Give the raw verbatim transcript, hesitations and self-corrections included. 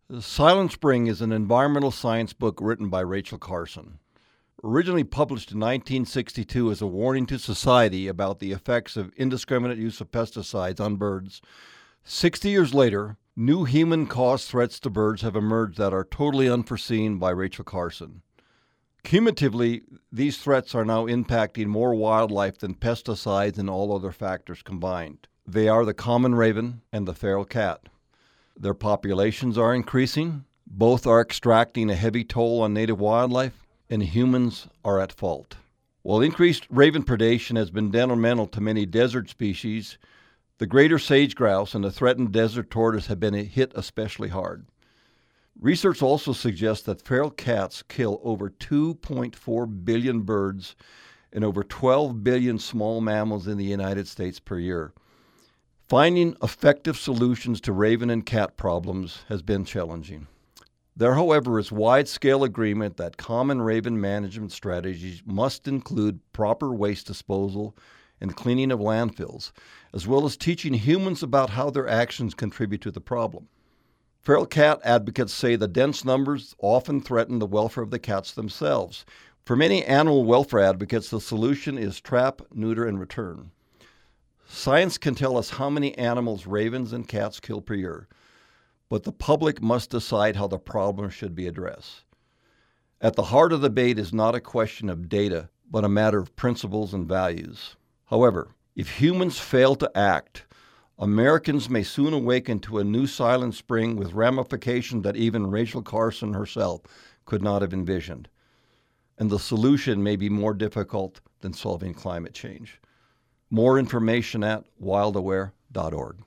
Silent Spring is an environmental science book written by Rachel Carson. Originally published in nineteen sixty-two as a warning to society about the effects of indiscriminate use of pesticides on birds, sixty years later, new human-caused threats to birds have emerged that are totally unforeseen by Rachel Carson. Cumulatively, these threats are now impacting more wildlife than pesticides and all other factors combined. They are the common raven and the feral cat. Their populations are increasing, both are extracting a heavy toll on native wildlife, and humans are at fault. While increased raven predation has been detrimental to many desert species, the greater sage grouse and the threatened desert tortoise have been hit especially hard. Research also suggests that feral cats kill over two point four billion birds and over twelve billion small mammals in the United States per year. Finding effective solutions to raven and cat problems has been challenging. There, however, is wide-scale agreement that common raven management strategies must include proper waste disposal and cleaning of landfills, as well as teaching humans about how their actions contribute to the problem. Feral cat advocates say the dense numbers often threaten the welfare of the cats themselves. For many animal welfare advocates, the solution is trap, neuter, and return. Science can tell us how many animals ravens and cats kill per year, but the public must decide how the problem should be addressed. At the heart of the debate is not a question of data, but a matter of principles and values. However, if humans fail to act, Americans may soon awaken to a new silent spring with ramifications that even Rachel Carson herself could not have envisioned. And the solution may be more difficult than solving climate change. More information at wild aware dot org.